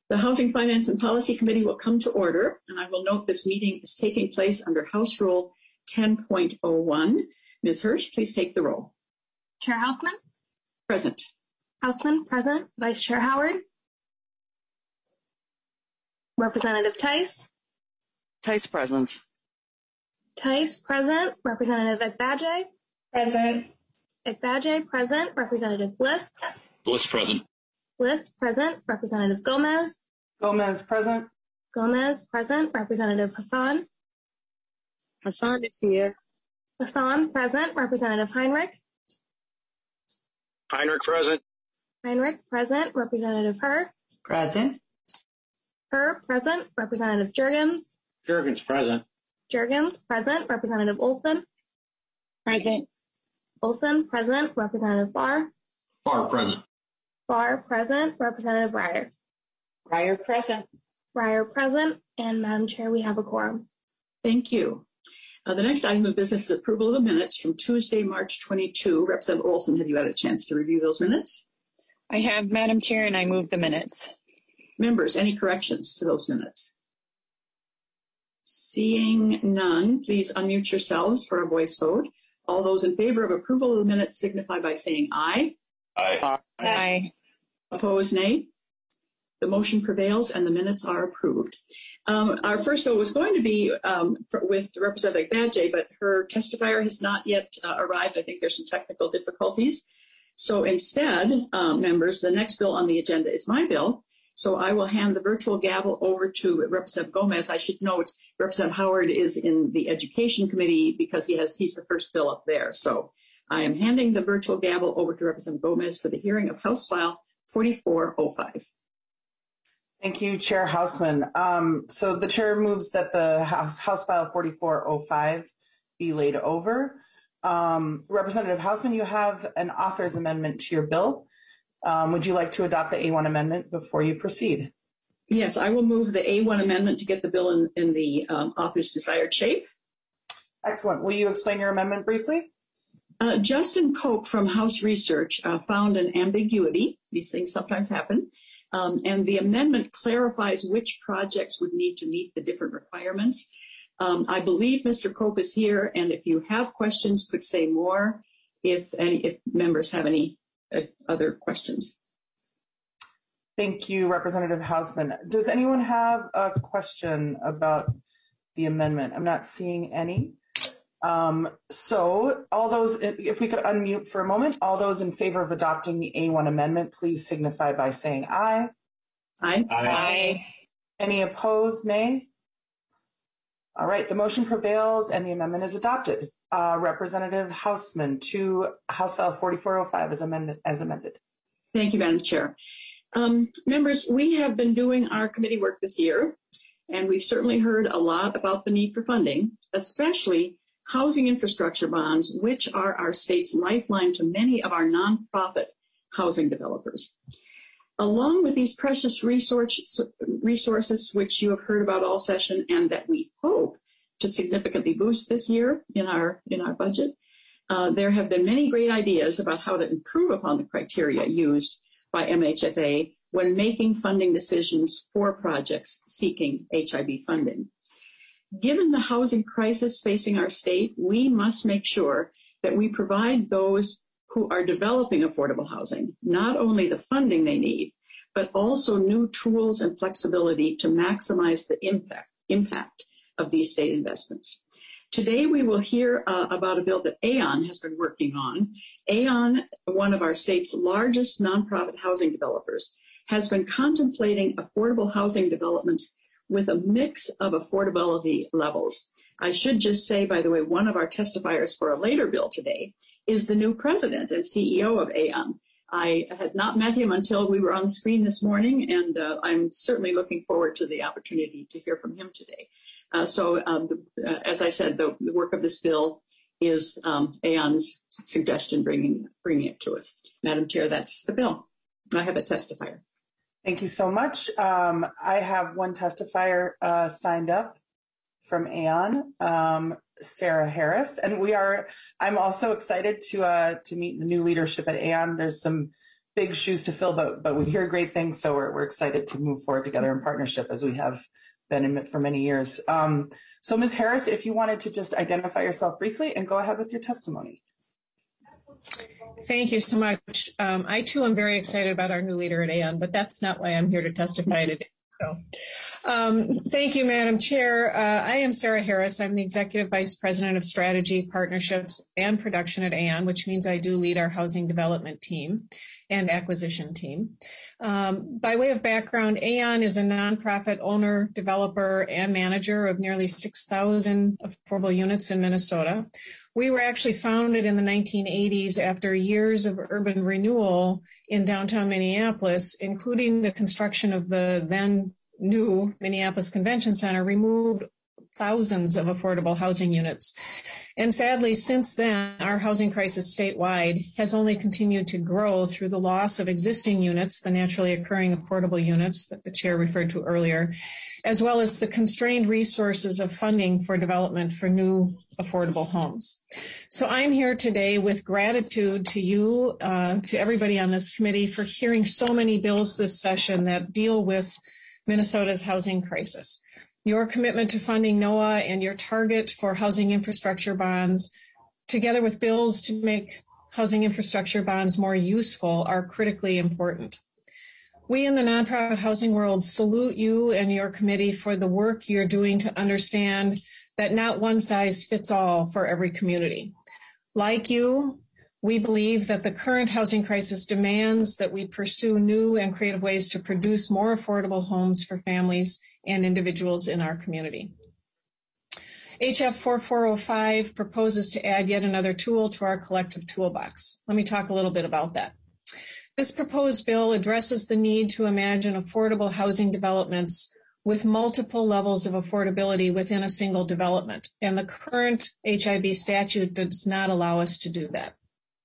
The Housing, Finance, and Policy Committee will come to order, and I will note this meeting is taking place under House Rule 10.01. Ms. Hirsch, please take the roll. Chair Hausman? Present. Hausman, present. Vice Chair Howard? Representative Tice? Tice, present. Tice, present. Representative Ekbaje? Present. Ekbaje, present. Representative Bliss? Bliss, present. Bliss, present. Representative Gomez? Gomez, present. Gomez, present. Representative Hassan? Hassan is here. Hassan, present. Representative Heinrich? Heinrich, present. Heinrich, present. Representative Herr? Present. Herr, present. Representative Jurgens? Jurgens, present. Jurgens, present. Representative Olson? Present. Olson, present. Representative Barr? Barr, present. Barr, present. Representative Breyer? Breyer, present. Breyer, present. And Madam Chair, we have a quorum. Thank you. The next item of business is approval of the minutes from Tuesday, March 22. Representative Olson, have you had a chance to review those minutes? I have, Madam Chair, and I move the minutes. Members, any corrections to those minutes? Seeing none, please unmute yourselves for a voice vote. All those in favor of approval of the minutes signify by saying aye. Aye. Aye. Opposed, nay. The motion prevails and the minutes are approved. Our first vote was going to be with Representative Ekbaje, but her testifier has not yet arrived. I think there's some technical difficulties. So instead, members, the next bill on the agenda is my bill. So I will hand the virtual gavel over to Representative Gomez. I should note Representative Howard is in the Education Committee because he's the first bill up there. So I am handing the virtual gavel over to Representative Gomez for the hearing of House File 4405. Thank you, Chair Hausman. So the chair moves that the House File 4405 be laid over. Representative Hausman, you have an author's amendment to your bill. Would you like to adopt the A1 amendment before you proceed? Yes, I will move the A1 amendment to get the bill in the author's desired shape. Excellent. Will you explain your amendment briefly? Justin Koch from House Research found an ambiguity. These things sometimes happen. And the amendment clarifies which projects would need to meet the different requirements. I believe Mr. Koch is here, and if you have questions, could say more if members have any other questions. Thank you, Representative Hausman. Does anyone have a question about the amendment? I'm not seeing any. So all those, if we could unmute for a moment, all those in favor of adopting the A1 amendment, please signify by saying aye. Aye. Aye. Any opposed, nay? All right, the motion prevails and the amendment is adopted. Representative Hausman to House File 4405 as amended. Thank you, Madam Chair. Members, we have been doing our committee work this year, and we've certainly heard a lot about the need for funding, especially housing infrastructure bonds, which are our state's lifeline to many of our nonprofit housing developers. Along with these precious resources, which you have heard about all session and that we hope to significantly boost this year in our budget, there have been many great ideas about how to improve upon the criteria used by MHFA when making funding decisions for projects seeking HIB funding. Given the housing crisis facing our state, we must make sure that we provide those who are developing affordable housing not only the funding they need, but also new tools and flexibility to maximize the impact of these state investments. Today, we will hear about a bill that Aon has been working on. Aon, one of our state's largest nonprofit housing developers, has been contemplating affordable housing developments with a mix of affordability levels. I should just say, by the way, one of our testifiers for a later bill today is the new president and CEO of Aon. I had not met him until we were on the screen this morning, and I'm certainly looking forward to the opportunity to hear from him today. As I said, the work of this bill is Aon's suggestion bringing it to us. Madam Chair, that's the bill. I have a testifier. Thank you so much. I have one testifier signed up from Aon, Sarah Harris, and I'm also excited to meet the new leadership at Aon. There's some big shoes to fill, but we hear great things, so we're excited to move forward together in partnership as we have been in it for many years. So Ms. Harris, if you wanted to just identify yourself briefly and go ahead with your testimony. Thank you so much. I too am very excited about our new leader at Aon, but that's not why I'm here to testify today. So, thank you, Madam Chair. I am Sarah Harris. I'm the Executive Vice President of Strategy, Partnerships, and Production at Aon, which means I do lead our housing development team and acquisition team. By way of background, Aon is a nonprofit owner, developer, and manager of nearly 6,000 affordable units in Minnesota. We were actually founded in the 1980s after years of urban renewal in downtown Minneapolis, including the construction of the then new Minneapolis Convention Center, removed thousands of affordable housing units. And sadly, since then, our housing crisis statewide has only continued to grow through the loss of existing units, the naturally occurring affordable units that the chair referred to earlier, as well as the constrained resources of funding for development for new affordable homes. So I'm here today with gratitude to you, to everybody on this committee for hearing so many bills this session that deal with Minnesota's housing crisis. Your commitment to funding NOAA and your target for housing infrastructure bonds, together with bills to make housing infrastructure bonds more useful, are critically important. We in the nonprofit housing world salute you and your committee for the work you're doing to understand that not one size fits all for every community. Like you, we believe that the current housing crisis demands that we pursue new and creative ways to produce more affordable homes for families and individuals in our community. HF 4405 proposes to add yet another tool to our collective toolbox. Let me talk a little bit about that. This proposed bill addresses the need to imagine affordable housing developments with multiple levels of affordability within a single development, and the current HIB statute does not allow us to do that.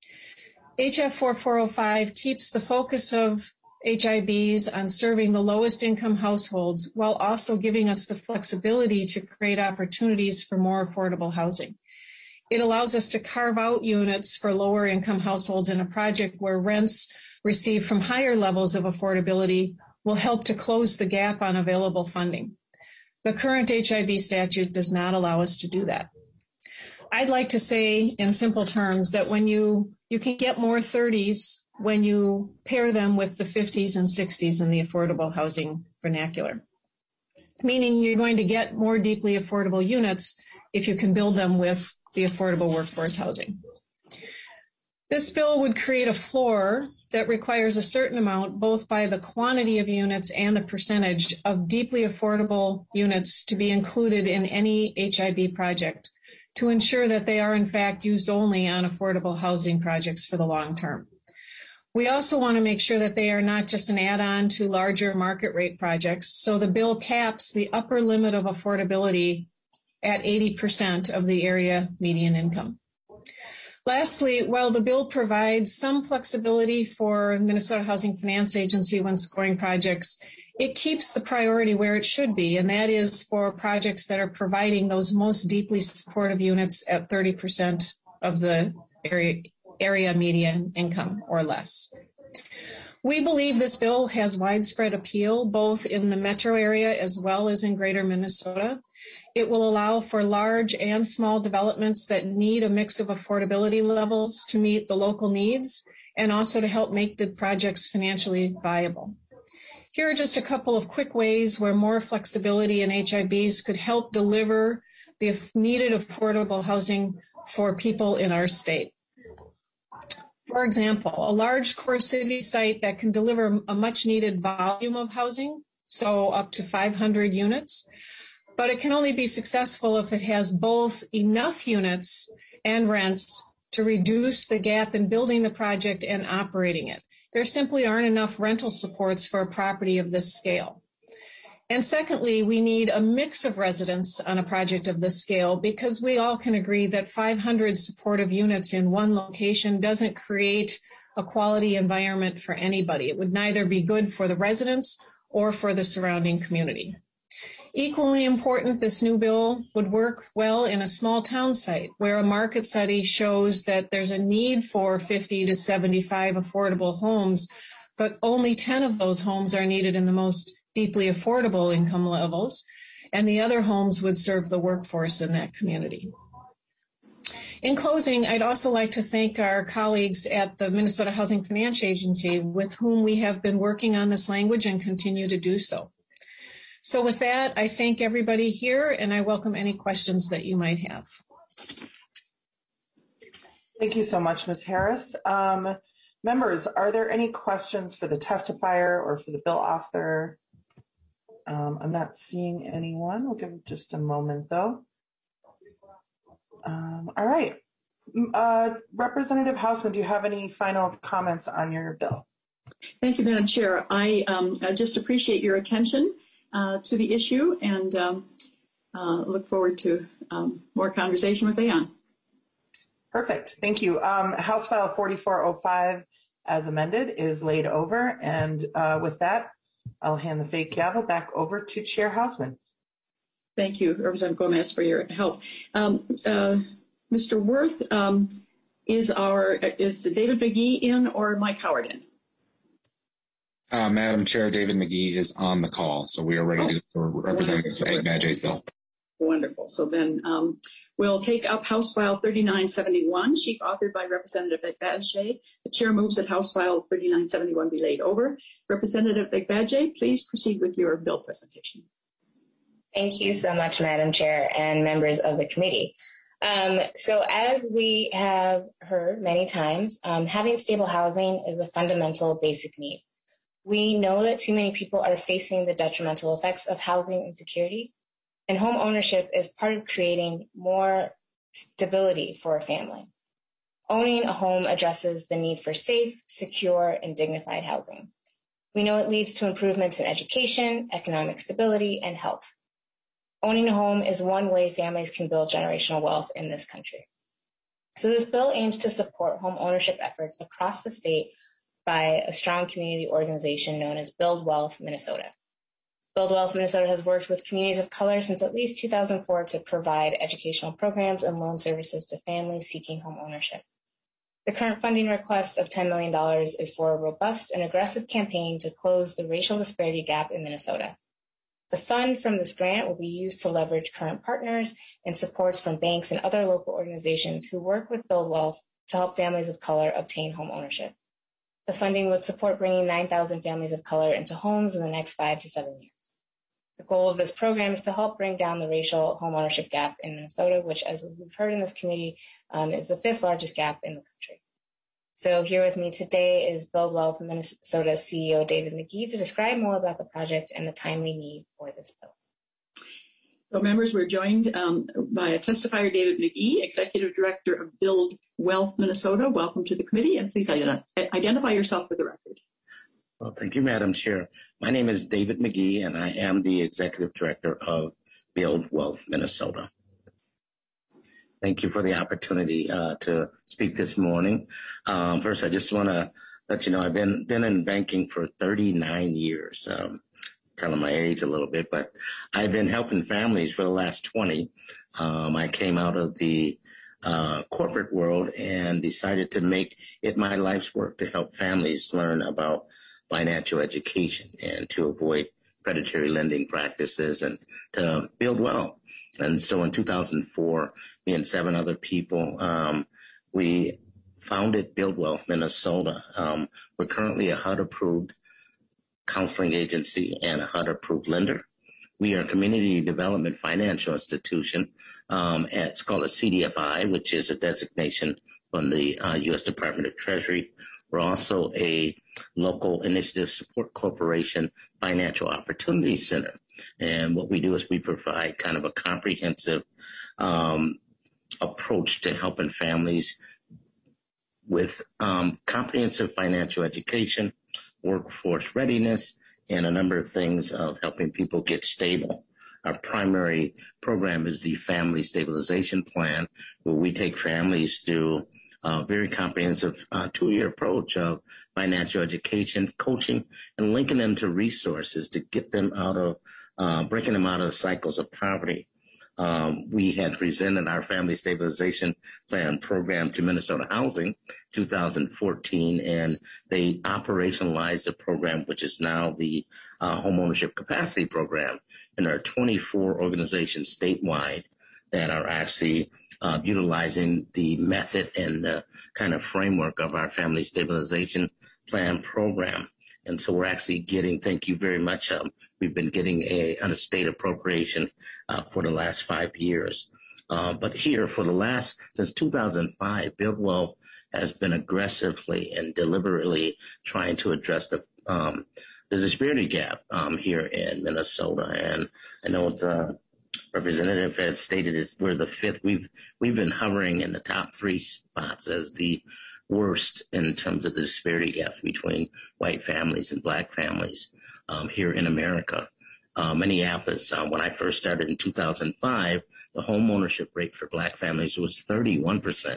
HF 4405 keeps the focus of HIBs on serving the lowest income households while also giving us the flexibility to create opportunities for more affordable housing. It allows us to carve out units for lower income households in a project where rents received from higher levels of affordability will help to close the gap on available funding. The current HIB statute does not allow us to do that. I'd like to say in simple terms that when you can get more 30s when you pair them with the 50s and 60s in the affordable housing vernacular, meaning you're going to get more deeply affordable units if you can build them with the affordable workforce housing. This bill would create a floor that requires a certain amount, both by the quantity of units and the percentage of deeply affordable units to be included in any HIB project to ensure that they are in fact used only on affordable housing projects for the long term. We also want to make sure that they are not just an add-on to larger market rate projects, so the bill caps the upper limit of affordability at 80% of the area median income. Lastly, while the bill provides some flexibility for Minnesota Housing Finance Agency when scoring projects, it keeps the priority where it should be, and that is for projects that are providing those most deeply supportive units at 30% of the area median income or less. We believe this bill has widespread appeal, both in the metro area as well as in greater Minnesota. It will allow for large and small developments that need a mix of affordability levels to meet the local needs and also to help make the projects financially viable. Here are just a couple of quick ways where more flexibility in HIBs could help deliver the needed affordable housing for people in our state. For example, a large core city site that can deliver a much needed volume of housing, so up to 500 units, but it can only be successful if it has both enough units and rents to reduce the gap in building the project and operating it. There simply aren't enough rental supports for a property of this scale. And secondly, we need a mix of residents on a project of this scale because we all can agree that 500 supportive units in one location doesn't create a quality environment for anybody. It would neither be good for the residents or for the surrounding community. Equally important, this new bill would work well in a small town site where a market study shows that there's a need for 50 to 75 affordable homes, but only 10 of those homes are needed in the most deeply affordable income levels, and the other homes would serve the workforce in that community. In closing, I'd also like to thank our colleagues at the Minnesota Housing Finance Agency with whom we have been working on this language and continue to do so. So with that, I thank everybody here and I welcome any questions that you might have. Thank you so much, Ms. Harris. Members, are there any questions for the testifier or for the bill author? I'm not seeing anyone. We'll give it just a moment though. All right. Representative Hausman, do you have any final comments on your bill? Thank you, Madam Chair. I just appreciate your attention to the issue and look forward to more conversation with Aon. Perfect. Thank you. House File 4405, as amended, is laid over. And with that, I'll hand the fake gavel back over to Chair Hausman. Thank you, Representative Gomez, for your help. Mr. Worth, is David McGee in or Mike Howard in? Madam Chair, David McGee is on the call, so we are ready to go for Representative Badget's bill. Wonderful. So then we'll take up House File 3971, chief authored by Representative Badget. The chair moves that House File 3971 be laid over. Representative Badget, please proceed with your bill presentation. Thank you so much, Madam Chair and members of the committee. So as we have heard many times, having stable housing is a fundamental basic need. We know that too many people are facing the detrimental effects of housing insecurity, and home ownership is part of creating more stability for a family. Owning a home addresses the need for safe, secure, and dignified housing. We know it leads to improvements in education, economic stability, and health. Owning a home is one way families can build generational wealth in this country. So this bill aims to support home ownership efforts across the state by a strong community organization known as Build Wealth Minnesota. Build Wealth Minnesota has worked with communities of color since at least 2004 to provide educational programs and loan services to families seeking home ownership. The current funding request of $10 million is for a robust and aggressive campaign to close the racial disparity gap in Minnesota. The fund from this grant will be used to leverage current partners and supports from banks and other local organizations who work with Build Wealth to help families of color obtain home ownership. The funding would support bringing 9,000 families of color into homes in the next 5 to 7 years. The goal of this program is to help bring down the racial home ownership gap in Minnesota, which, as we've heard in this committee, is the 5th largest gap in the country. So here with me today is Build Wealth Minnesota CEO David McGee to describe more about the project and the timely need for this bill. So members, we're joined by a testifier, David McGee, Executive Director of Build Wealth Minnesota. Welcome to the committee, and please identify yourself for the record. Well, thank you, Madam Chair. My name is David McGee, and I am the Executive Director of Build Wealth Minnesota. Thank you for the opportunity to speak this morning. First, I just want to let you know I've been in banking for 39 years. Telling my age a little bit, but I've been helping families for the last 20. I came out of the corporate world and decided to make it my life's work to help families learn about financial education and to avoid predatory lending practices and to build wealth. And so in 2004, me and 7 other people, we founded Build Wealth Minnesota. We're currently a HUD-approved counseling agency and a HUD-approved lender. We are a community development financial institution. It's called a CDFI, which is a designation from the U.S. Department of Treasury. We're also a local initiative support corporation financial opportunity center. And what we do is we provide kind of a comprehensive approach to helping families with comprehensive financial education, workforce readiness, and a number of things of helping people get stable. Our primary program is the Family Stabilization Plan, where we take families through a very comprehensive 2-year approach of financial education, coaching, and linking them to resources to get them out of breaking them out of the cycles of poverty. We had presented our Family Stabilization Plan program to Minnesota Housing 2014, and they operationalized the program, which is now the Homeownership Capacity Program. And there are 24 organizations statewide that are actually utilizing the method and the kind of framework of our Family Stabilization Plan program. And so we're actually getting, thank you very much, we've been getting a state appropriation for the last 5 years. But here since 2005, Build Wealth has been aggressively and deliberately trying to address the disparity gap here in Minnesota. And I know the representative has stated we're the fifth. We've been hovering in the top 3 spots as the worst in terms of the disparity gaps between white families and black families here in America. Minneapolis, when I first started in 2005, the home ownership rate for black families was 31%.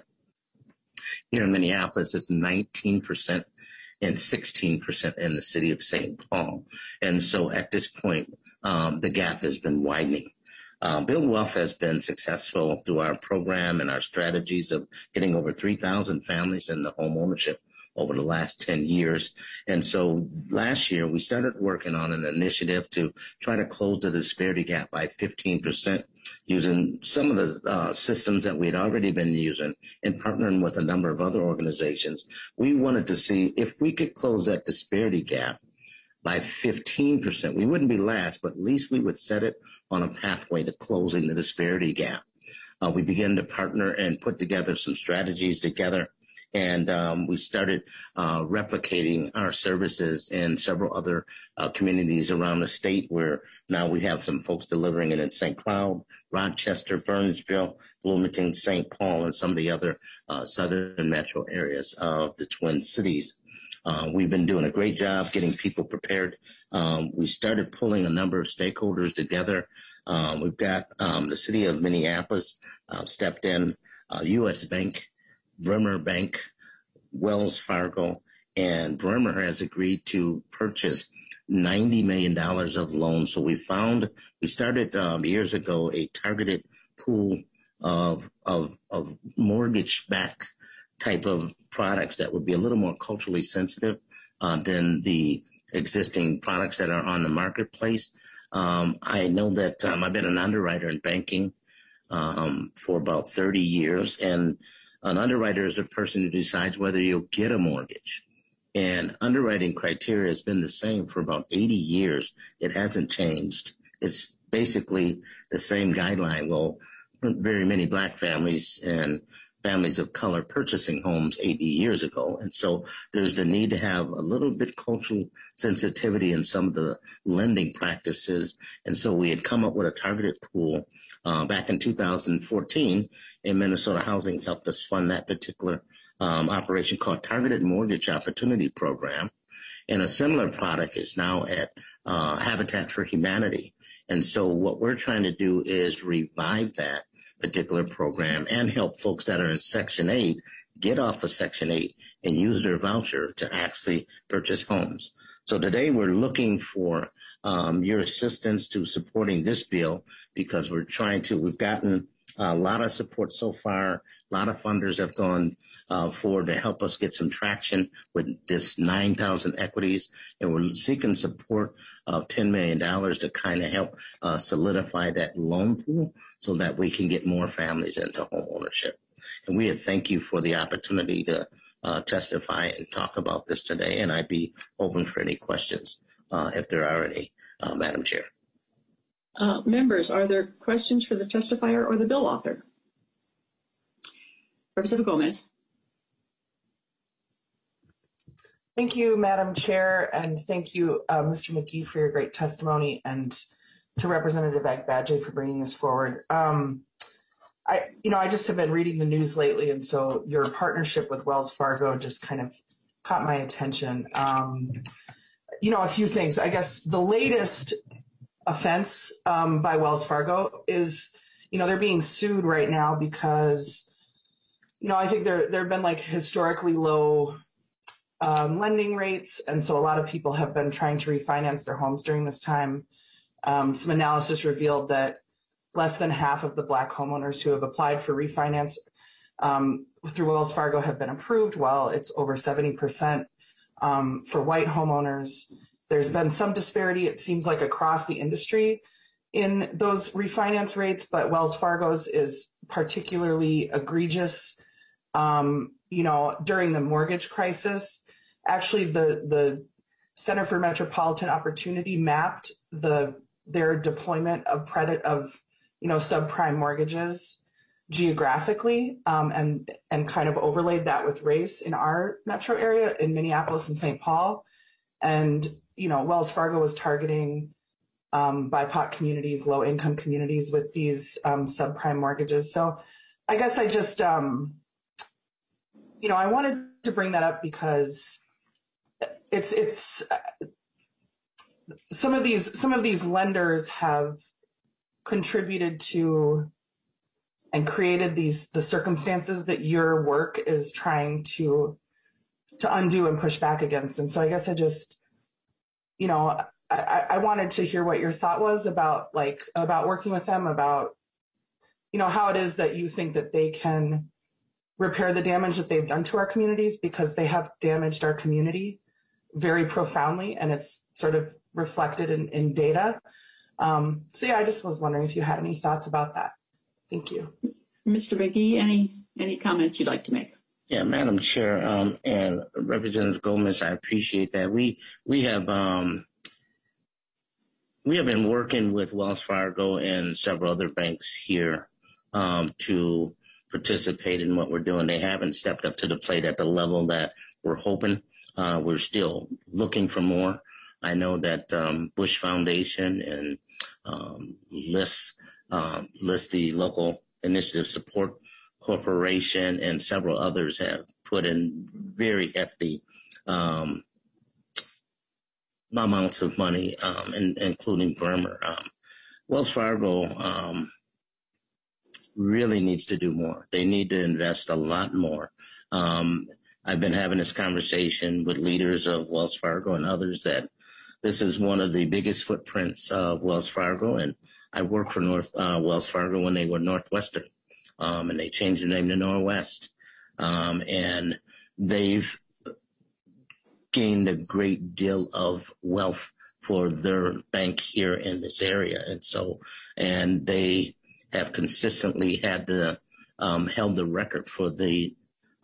Here in Minneapolis, it's 19% and 16% in the city of St. Paul. And so at this point, the gap has been widening. Build Wealth has been successful through our program and our strategies of getting over 3,000 families in the home ownership over the last 10 years. And so last year, we started working on an initiative to try to close the disparity gap by 15% using some of the systems that we had already been using and partnering with a number of other organizations. We wanted to see if we could close that disparity gap by 15%. We wouldn't be last, but at least we would set it on a pathway to closing the disparity gap. We began to partner and put together some strategies together, and we started replicating our services in several other communities around the state, where now we have some folks delivering it in St. Cloud, Rochester, Burnsville, Bloomington, St. Paul, and some of the other southern metro areas of the Twin Cities. We've been doing a great job getting people prepared. We started pulling a number of stakeholders together. We've got the city of Minneapolis stepped in, U.S. Bank, Bremer Bank, Wells Fargo, and Bremer has agreed to purchase $90 million of loans. So we started years ago a targeted pool of mortgage-backed type of products that would be a little more culturally sensitive than the existing products that are on the marketplace. I know that I've been an underwriter in banking for about 30 years, and an underwriter is a person who decides whether you'll get a mortgage. And underwriting criteria has been the same for about 80 years. It hasn't changed. It's basically the same guideline. Well, very many black families and families of color purchasing homes 80 years ago. And so there's the need to have a little bit cultural sensitivity in some of the lending practices. And so we had come up with a targeted pool back in 2014, and Minnesota Housing helped us fund that particular operation called Targeted Mortgage Opportunity Program. And a similar product is now at Habitat for Humanity. And so what we're trying to do is revive that particular program and help folks that are in Section 8 get off of Section 8 and use their voucher to actually purchase homes. So today we're looking for your assistance to supporting this bill, because we've gotten a lot of support so far. A lot of funders have gone forward to help us get some traction with this 9,000 equities, and we're seeking support of $10 million to kind of help solidify that loan pool so that we can get more families into home ownership. And we thank you for the opportunity to testify and talk about this today, and I'd be open for any questions if there are any, Madam Chair. Members, are there questions for the testifier or the bill author? Representative Gomez. Thank you, Madam Chair, and thank you, Mr. McGee, for your great testimony, and to Representative Agbaje for bringing this forward. I just have been reading the news lately, and so your partnership with Wells Fargo just kind of caught my attention. A few things. I guess the latest offense by Wells Fargo is, they're being sued right now because, I think there have been like historically low lending rates, and so a lot of people have been trying to refinance their homes during this time. some analysis revealed that less than half of the Black homeowners who have applied for refinance through Wells Fargo have been approved, while it's over 70% for white homeowners. There's been some disparity, it seems like, across the industry in those refinance rates, but Wells Fargo's is particularly egregious. During the mortgage crisis, actually the Center for Metropolitan Opportunity mapped their deployment of subprime mortgages geographically, and kind of overlaid that with race in our metro area in Minneapolis and St. Paul. And, Wells Fargo was targeting BIPOC communities, low income communities with these subprime mortgages. So I guess I just, I wanted to bring that up because it's some of these lenders have contributed to and created the circumstances that your work is trying to undo and push back against. And so I guess I just, I wanted to hear what your thought was about working with them, about, how it is that you think that they can repair the damage that they've done to our communities, because they have damaged our community very profoundly, and it's sort of reflected in data. I just was wondering if you had any thoughts about that. Thank you. Mr. McGee, any comments you'd like to make? Yeah, Madam Chair, and Representative Gomez, I appreciate that. We have been working with Wells Fargo and several other banks here to participate in what we're doing. They haven't stepped up to the plate at the level that we're hoping. We're still looking for more. I know that Bush Foundation and LIST, the Local Initiative Support Corporation, and several others have put in very hefty amounts of money, including Bremer. Wells Fargo really needs to do more. They need to invest a lot more. I've been having this conversation with leaders of Wells Fargo and others that this is one of the biggest footprints of Wells Fargo, and I worked for Wells Fargo when they were Northwestern, and they changed their name to Norwest, and they've gained a great deal of wealth for their bank here in this area, and they have consistently had held the record for the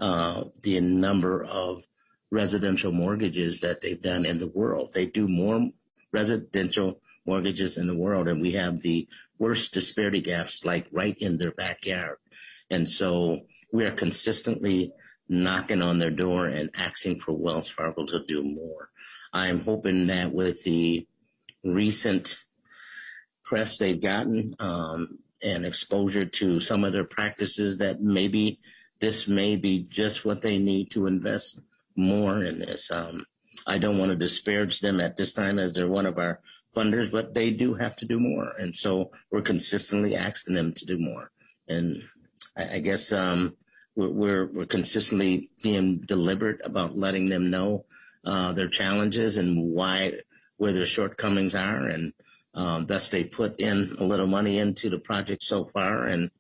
number of residential mortgages that they've done in the world. They do more residential mortgages in the world, and we have the worst disparity gaps right in their backyard. And so we are consistently knocking on their door and asking for Wells Fargo to do more. I'm hoping that with the recent press they've gotten and exposure to some of their practices, that maybe this may be just what they need to invest more in this. I don't want to disparage them at this time as they're one of our funders, but they do have to do more. And so we're consistently asking them to do more. And I guess we're consistently being deliberate about letting them know their challenges and where their shortcomings are. And thus they put in a little money into the project so far. And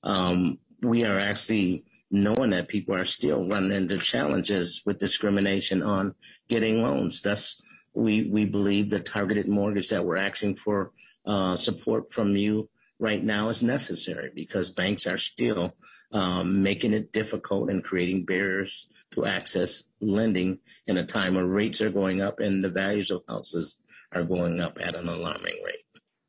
we are actually knowing that people are still running into challenges with discrimination on getting loans. Thus, we believe the targeted mortgage that we're asking for support from you right now is necessary, because banks are still making it difficult and creating barriers to access lending in a time where rates are going up and the values of houses are going up at an alarming rate.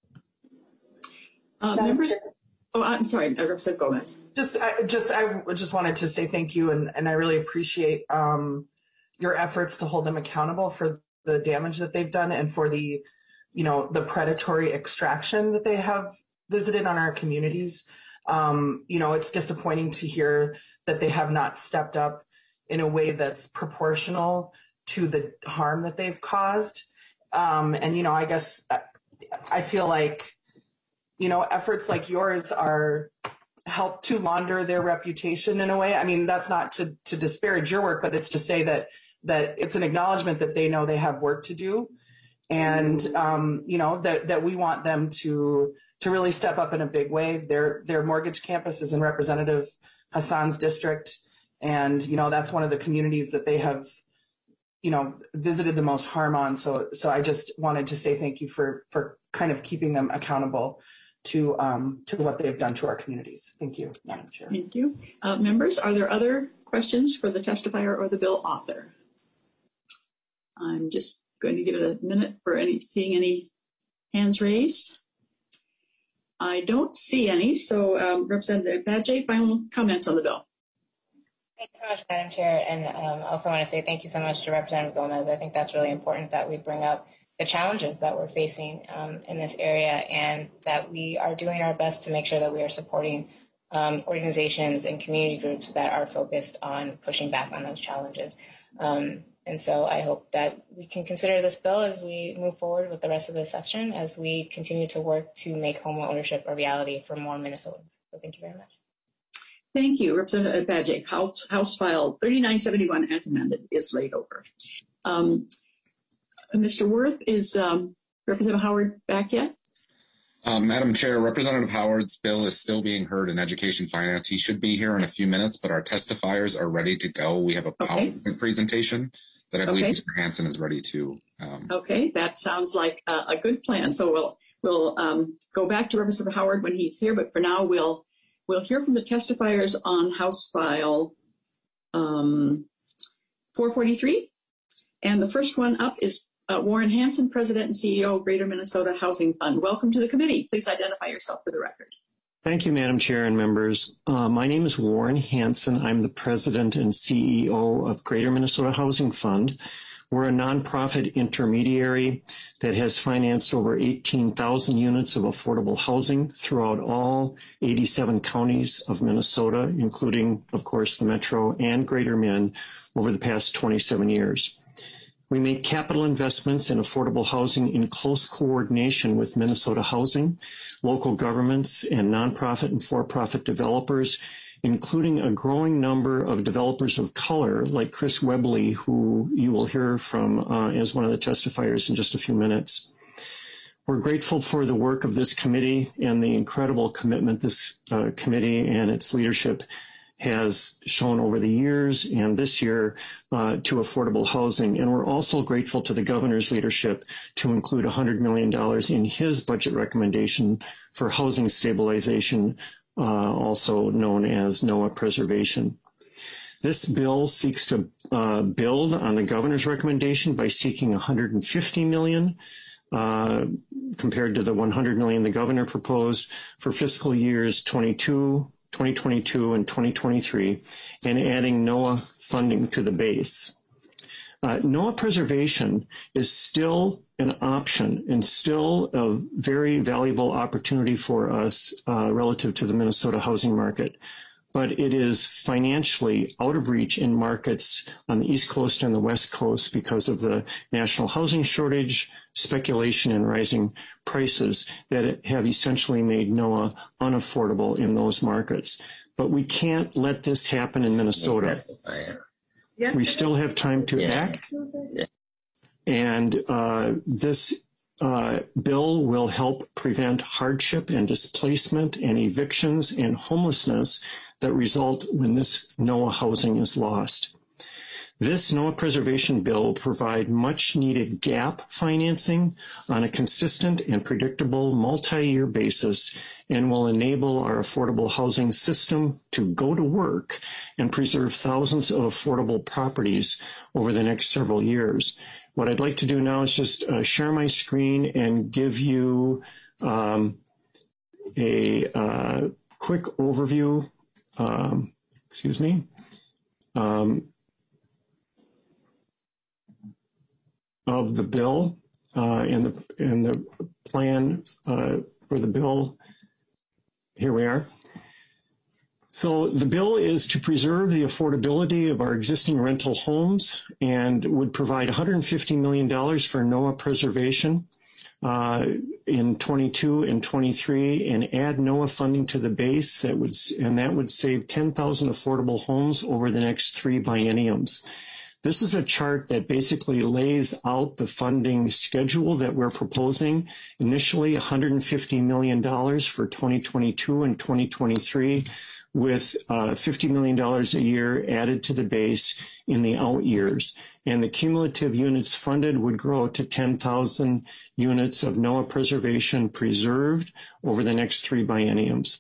Members? Oh, I'm sorry, Representative Gomez. I just wanted to say thank you, and I really appreciate your efforts to hold them accountable for the damage that they've done and for the predatory extraction that they have visited on our communities. It's disappointing to hear that they have not stepped up in a way that's proportional to the harm that they've caused. I guess I feel like efforts like yours help to launder their reputation in a way. I mean, that's not to disparage your work, but it's to say that it's an acknowledgement that they know they have work to do. and that we want them to really step up in a big way. Their mortgage campus is in Representative Hassan's district, and that's one of the communities that they have visited the most harm on. So I just wanted to say thank you for kind of keeping them accountable to what they've done to our communities. Thank you, Madam Chair. Thank you. Members, are there other questions for the testifier or the bill author? I'm just going to give it a minute for seeing any hands raised. I don't see any, so Representative Badgey, final comments on the bill. Thanks so much, Madam Chair, and also want to say thank you so much to Representative Gomez. I think that's really important that we bring up the challenges that we're facing in this area, and that we are doing our best to make sure that we are supporting organizations and community groups that are focused on pushing back on those challenges. And so I hope that we can consider this bill as we move forward with the rest of the session, as we continue to work to make home ownership a reality for more Minnesotans. So thank you very much. Thank you, Representative Badgey. House File 3971 as amended is laid over. Mr. Worth, is Representative Howard back yet? Madam Chair, Representative Howard's bill is still being heard in Education Finance. He should be here in a few minutes, but our testifiers are ready to go. We have a PowerPoint presentation that I believe Mr. Hansen is ready to. Okay, that sounds like a good plan. So we'll go back to Representative Howard when he's here, but for now we'll hear from the testifiers on House File 443. And the first one up is Warren Hansen, President and CEO of Greater Minnesota Housing Fund. Welcome to the committee. Please identify yourself for the record. Thank you, Madam Chair and members. My name is Warren Hansen. I'm the President and CEO of Greater Minnesota Housing Fund. We're a nonprofit intermediary that has financed over 18,000 units of affordable housing throughout all 87 counties of Minnesota, including, of course, the Metro and Greater Min, over the past 27 years. We make capital investments in affordable housing in close coordination with Minnesota Housing, local governments, and nonprofit and for-profit developers, including a growing number of developers of color like Chris Webley, who you will hear from as one of the testifiers in just a few minutes. We're grateful for the work of this committee and the incredible commitment this committee and its leadership has shown over the years and this year to affordable housing. And we're also grateful to the governor's leadership to include $100 million in his budget recommendation for housing stabilization, also known as NOAA preservation. This bill seeks to build on the governor's recommendation by seeking $150 million compared to the $100 million the governor proposed for fiscal years 2022 and 2023, and adding NOAA funding to the base. NOAA preservation is still an option and still a very valuable opportunity for us relative to the Minnesota housing market. But it is financially out of reach in markets on the East Coast and the West Coast because of the national housing shortage, speculation, and rising prices that have essentially made NOAA unaffordable in those markets. But we can't let this happen in Minnesota. We still have time to act, and this bill will help prevent hardship and displacement and evictions and homelessness that result when this NOAA housing is lost. This NOAA preservation bill will provide much needed gap financing on a consistent and predictable multi-year basis and will enable our affordable housing system to go to work and preserve thousands of affordable properties over the next several years. What I'd like to do now is just share my screen and give you a quick overview, of the bill and the plan for the bill. Here we are. So the bill is to preserve the affordability of our existing rental homes and would provide $150 million for NOAA preservation in 22 and 23 and add NOAA funding to the base that would save 10,000 affordable homes over the next 3 bienniums. This is a chart that basically lays out the funding schedule that we're proposing. Initially, $150 million for 2022 and 2023, with $50 million a year added to the base in the out years. And the cumulative units funded would grow to 10,000 units of NOAA preservation preserved over the next 3 bienniums.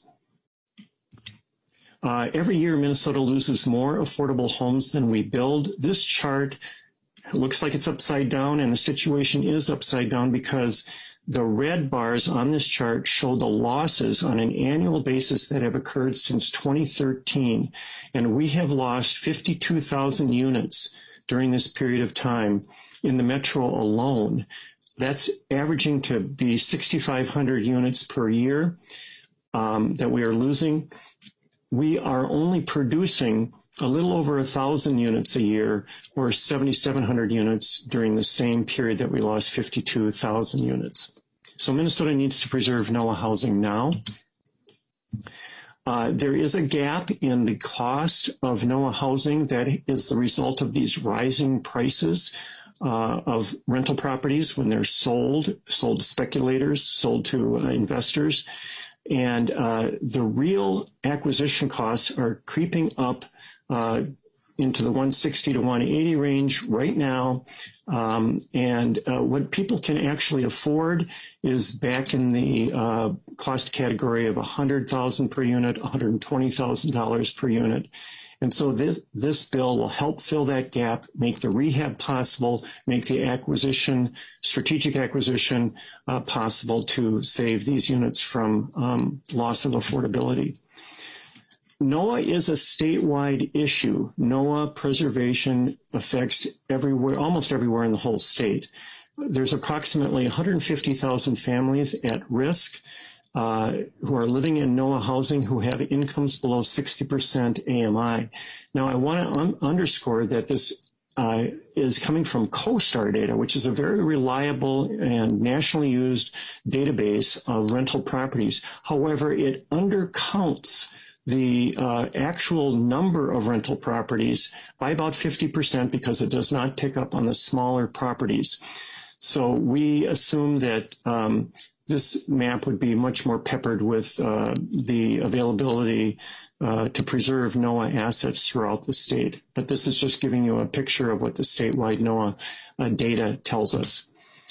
Every year, Minnesota loses more affordable homes than we build. This chart looks like it's upside down, and the situation is upside down because the red bars on this chart show the losses on an annual basis that have occurred since 2013. And we have lost 52,000 units during this period of time in the metro alone. That's averaging to be 6,500 units per year that we are losing. We are only producing a little over 1,000 units a year, or 7,700 units during the same period that we lost 52,000 units. So Minnesota needs to preserve NOAA housing now. There is a gap in the cost of NOAA housing that is the result of these rising prices of rental properties when they're sold to speculators, sold to investors. And the real acquisition costs are creeping up into the 160 to 180 range right now. What people can actually afford is back in the cost category of $100,000 per unit, $120,000 per unit. And so this bill will help fill that gap, make the rehab possible, make the acquisition, strategic acquisition possible to save these units from loss of affordability. NOAA is a statewide issue. NOAA preservation affects everywhere, almost everywhere in the whole state. There's approximately 150,000 families at risk who are living in NOAA housing who have incomes below 60% AMI. Now, I want to underscore that this is coming from CoStar data, which is a very reliable and nationally used database of rental properties. However, it undercounts the actual number of rental properties by about 50% because it does not pick up on the smaller properties. So we assume that this map would be much more peppered with the availability to preserve NOAA assets throughout the state. But this is just giving you a picture of what the statewide NOAA data tells us.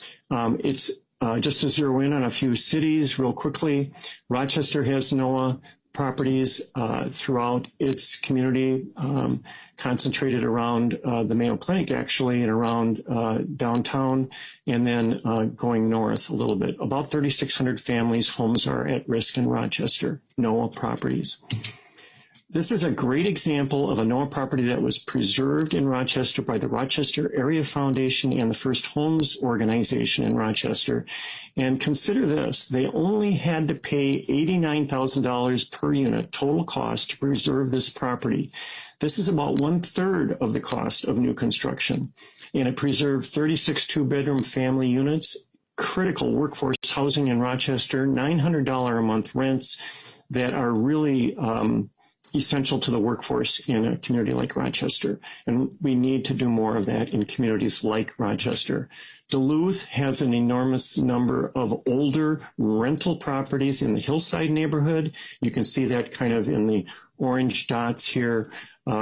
It's just to zero in on a few cities real quickly. Rochester has NOAA properties throughout its community, concentrated around the Mayo Clinic, actually, and around downtown, and then going north a little bit. About 3,600 families' homes are at risk in Rochester, NOAA properties. This is a great example of a NOAA property that was preserved in Rochester by the Rochester Area Foundation and the First Homes Organization in Rochester. And consider this, they only had to pay $89,000 per unit total cost to preserve this property. This is about 1/3 of the cost of new construction. And it preserved 36 two-bedroom family units, critical workforce housing in Rochester, $900 a month rents that are really essential to the workforce in a community like Rochester. And we need to do more of that in communities like Rochester. Duluth has an enormous number of older rental properties in the Hillside neighborhood. You can see that kind of in the orange dots here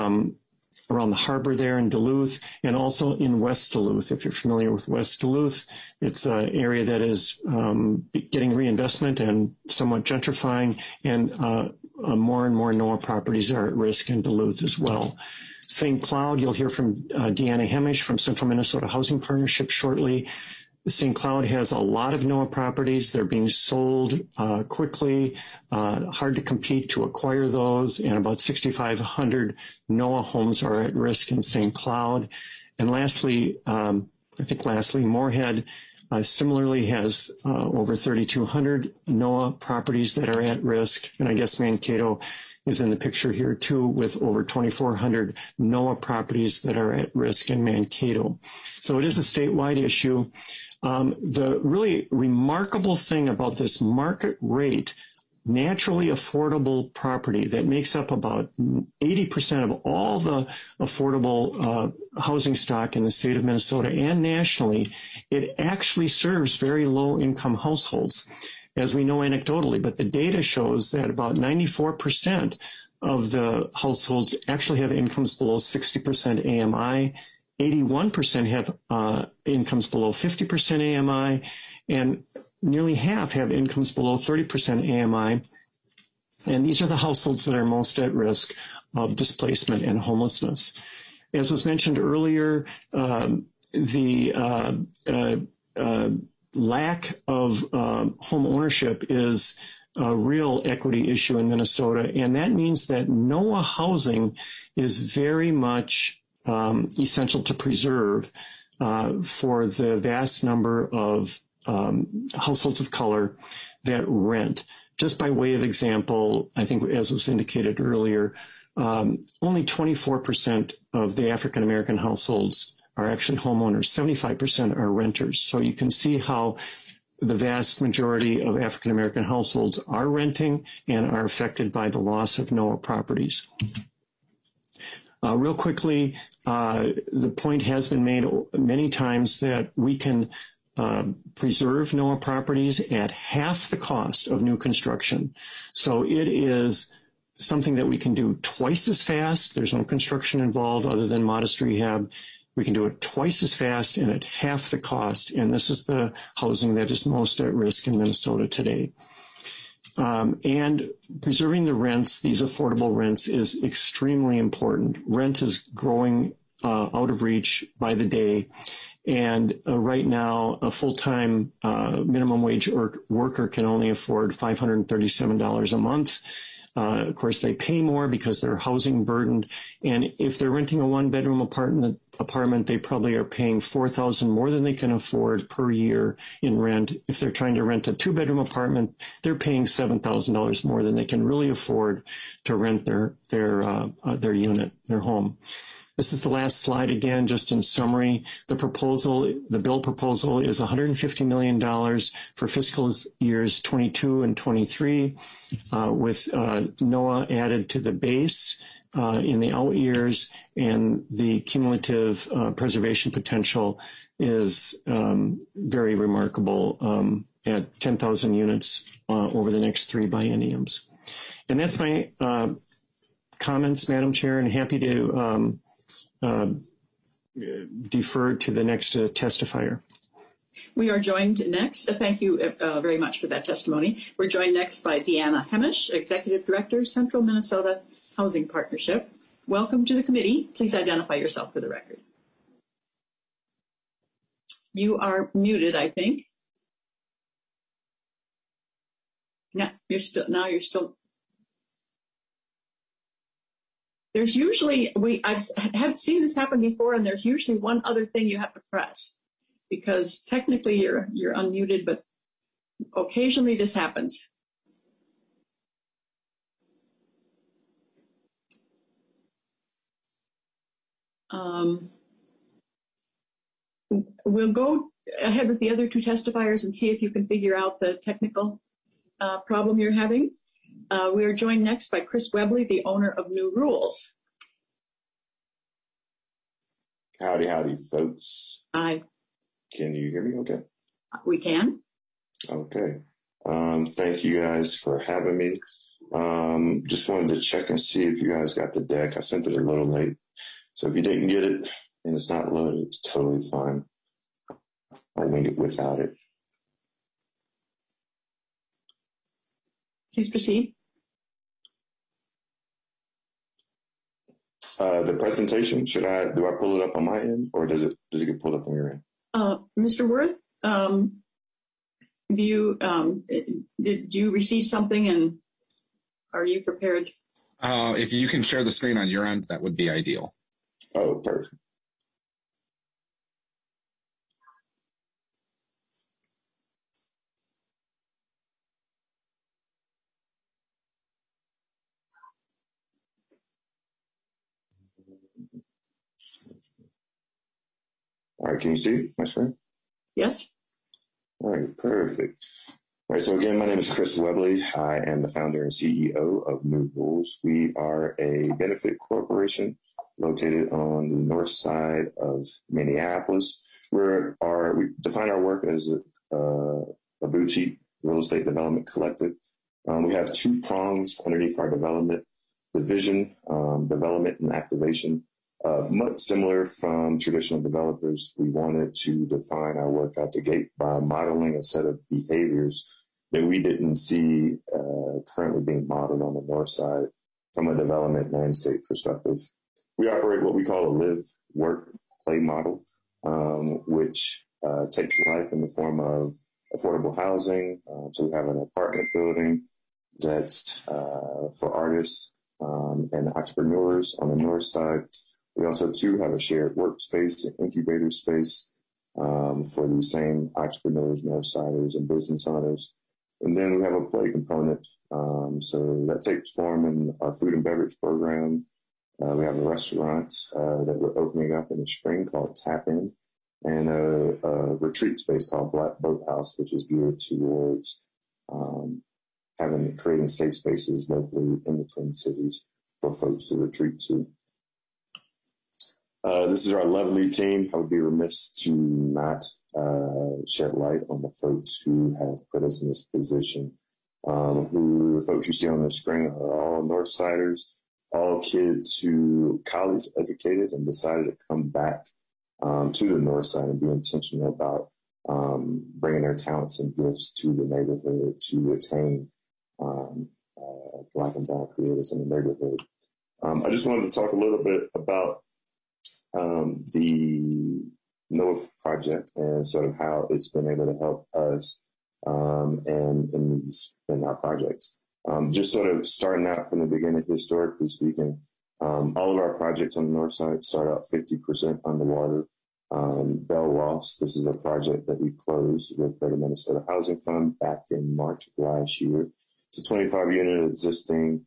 around the harbor there in Duluth, and also in West Duluth. If you're familiar with West Duluth, it's an area that is getting reinvestment and somewhat gentrifying, and more and more NOAA properties are at risk in Duluth as well. St. Cloud, you'll hear from Deanna Hemish from Central Minnesota Housing Partnership shortly. St. Cloud has a lot of NOAA properties. They're being sold quickly, hard to compete to acquire those, and about 6,500 NOAA homes are at risk in St. Cloud. And lastly, Moorhead similarly has over 3,200 NOAA properties that are at risk, and I guess Mankato is in the picture here too, with over 2,400 NOAA properties that are at risk in Mankato. So it is a statewide issue. The really remarkable thing about this market rate naturally affordable property that makes up about 80% of all the affordable housing stock in the state of Minnesota and nationally, it actually serves very low-income households, as we know anecdotally. But the data shows that about 94% of the households actually have incomes below 60% AMI, 81% have incomes below 50% AMI, and nearly half have incomes below 30% AMI. And these are the households that are most at risk of displacement and homelessness. As was mentioned earlier, the lack of home ownership is a real equity issue in Minnesota, and that means that NOAA housing is very much essential to preserve for the vast number of households of color that rent. Just by way of example, I think as was indicated earlier, only 24% of the African American households are actually homeowners. 75% are renters. So you can see how the vast majority of African American households are renting and are affected by the loss of NOAA properties. Real quickly, the point has been made many times that we can preserve NOAA properties at half the cost of new construction. So it is something that we can do twice as fast. There's no construction involved other than modest rehab. We can do it twice as fast and at half the cost. And this is the housing that is most at risk in Minnesota today. And preserving the rents, these affordable rents, is extremely important. Rent is growing out of reach by the day. And right now, a full-time minimum wage worker can only afford $537 a month. Of course, they pay more because they're housing burdened. And if they're renting a one-bedroom apartment, they probably are paying $4,000 more than they can afford per year in rent. If they're trying to rent a two-bedroom apartment, they're paying $7,000 more than they can really afford to rent their unit, their home. This is the last slide again, just in summary. The bill proposal is $150 million for fiscal years 22 and 23, with NOAA added to the base in the out years, and the cumulative preservation potential is very remarkable at 10,000 units over the next 3 bienniums. And that's my comments, Madam Chair, and happy to defer to the next testifier. We are joined next. Thank you very much for that testimony. We're joined next by Deanna Hemish, Executive Director, Central Minnesota Housing Partnership. Welcome to the committee. Please identify yourself for the record. You are muted, I think. No, you're still. There's usually, I've seen this happen before, and there's usually one other thing you have to press, because technically you're unmuted, but occasionally this happens. We'll go ahead with the other two testifiers and see if you can figure out the technical problem you're having. We are joined next by Chris Webley, the owner of New Rules. Howdy, folks. Hi. Can you hear me okay? We can. Okay. Thank you guys for having me. Just wanted to check and see if you guys got the deck. I sent it a little late. So if you didn't get it and it's not loaded, it's totally fine. I'll wing it without it. Please proceed. The presentation, do I pull it up on my end, or does it get pulled up on your end? Mr. Worth, did you receive something, and are you prepared? If you can share the screen on your end, that would be ideal. Oh, perfect. All right, can you see my screen? Yes. All right, perfect. All right, so again, my name is Chris Webley. I am the founder and CEO of New Rules. We are a benefit corporation located on the north side of Minneapolis. We define our work as a boutique real estate development collective. We have two prongs underneath our development division, development and activation. Much similar from traditional developers, we wanted to define our work out the gate by modeling a set of behaviors that we didn't see currently being modeled on the north side from a development landscape perspective. We operate what we call a live, work, play model, which takes life in the form of affordable housing. So we have an apartment building that's for artists and entrepreneurs on the north side. We also, too, have a shared workspace, an incubator space for the same entrepreneurs, northsiders, and business owners. And then we have a play component. So that takes form in our food and beverage program. We have a restaurant that we're opening up in the spring called Tap In, and a retreat space called Black Boat House, which is geared towards creating safe spaces locally in the Twin Cities for folks to retreat to. This is our lovely team. I would be remiss to not shed light on the folks who have put us in this position. The folks you see on the screen are all Northsiders, all kids who college educated and decided to come back to the North Side and be intentional about bringing their talents and gifts to the neighborhood to attain Black and Brown creators in the neighborhood. I just wanted to talk a little bit about the NOAA project and sort of how it's been able to help us in our projects. Just sort of starting out from the beginning, historically speaking, all of our projects on the north side start out 50% underwater. Bell Lofts, this is a project that we closed with Greater Minnesota Housing Fund back in March of last year. It's a 25-unit existing